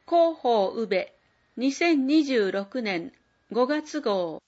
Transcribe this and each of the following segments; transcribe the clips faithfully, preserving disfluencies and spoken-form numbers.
広報宇部にせんにじゅうろくねんごがつ号。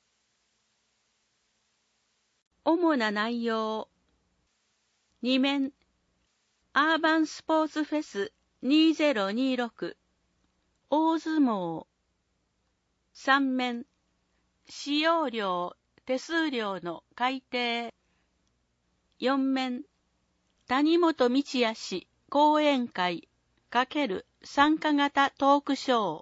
主な内容。に面、アーバンスポーツフェスにせんにじゅうろく、大相撲。さん面、使用料、手数料の改定。よん面、谷本道也氏講演会×参加型トークショ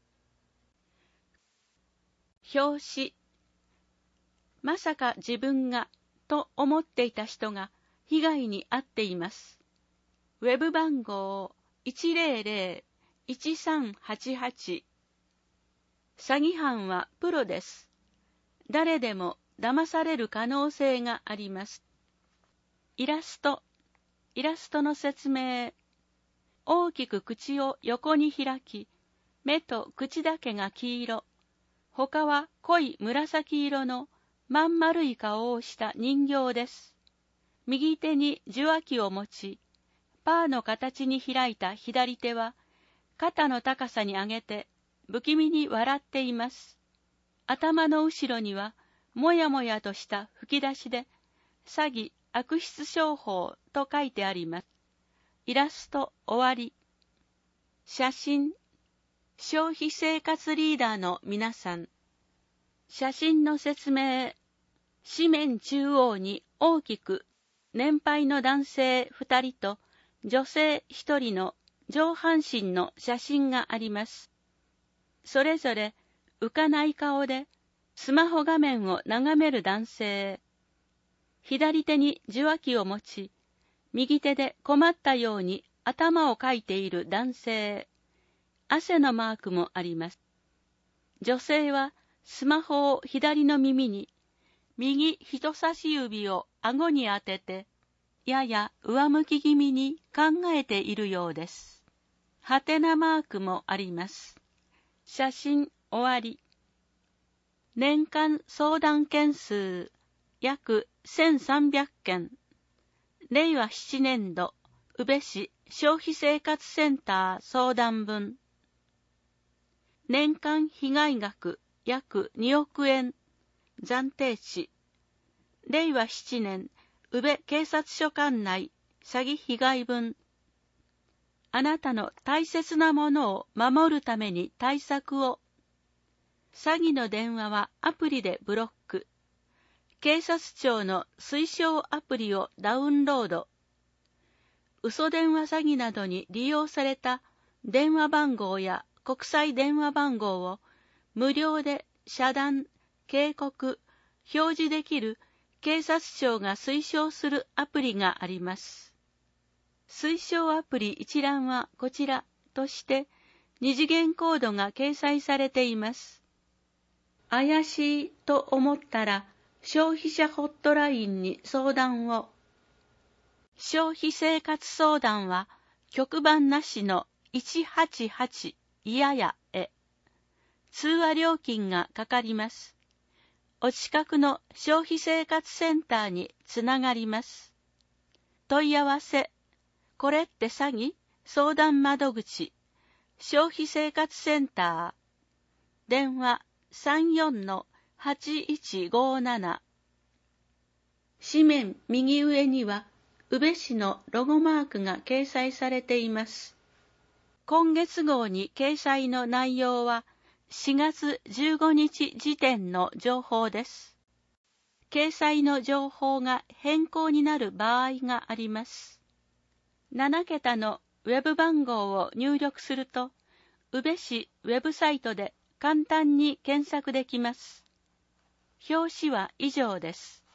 ー。表紙。まさか自分がと思っていた人が被害に遭っています。ウェブ番号 いちぜろぜろいちさんはちはち。詐欺犯はプロです。誰でも騙される可能性があります。イラスト。イラストの説明。大きく口を横に開き、目と口だけが黄色。他は濃い紫色のまん丸い顔をした人形です。右手に受話器を持ち、パーの形に開いた左手は肩の高さに上げて不気味に笑っています。頭の後ろにはもやもやとした吹き出しで詐欺悪質商法と書いてあります。イラスト終わり。写真。消費生活リーダーの皆さん。写真の説明。紙面中央に大きく年配の男性ふたりと女性ひとりの上半身の写真があります。それぞれ浮かない顔でスマホ画面を眺める男性。左手に受話器を持ち、右手で困ったように頭をかいている男性。汗のマークもあります。女性はスマホを左の耳に、右人差し指を顎に当てて、やや上向き気味に考えているようです。はてなマークもあります。写真終わり。年間相談件数約せんさんびゃくけん。れいわななねんど宇部市消費生活センター相談分。年間被害額約におくえん。暫定値。れいわななねん宇部警察署管内詐欺被害分。あなたの大切なものを守るために対策を。詐欺の電話はアプリでブロック。警察庁の推奨アプリをダウンロード。嘘電話詐欺などに利用された電話番号や国際電話番号を無料で遮断、警告、表示できる警察庁が推奨するアプリがあります。推奨アプリ一覧はこちらとして二次元コードが掲載されています。怪しいと思ったら消費者ホットラインに相談を。消費生活相談は局番なしのいちはちはちいややへ。通話料金がかかります。お近くの消費生活センターにつながります。問い合わせ。これって詐欺？相談窓口。消費生活センター。電話 さんよんのはちいちごなな。紙面右上には宇部市のロゴマークが掲載されています。今月号に掲載の内容はしがつじゅうごにち時点の情報です。掲載の情報が変更になる場合があります。ななけたのウェブ番号を入力すると、宇部市ウェブサイトで簡単に検索できます。表紙は以上です。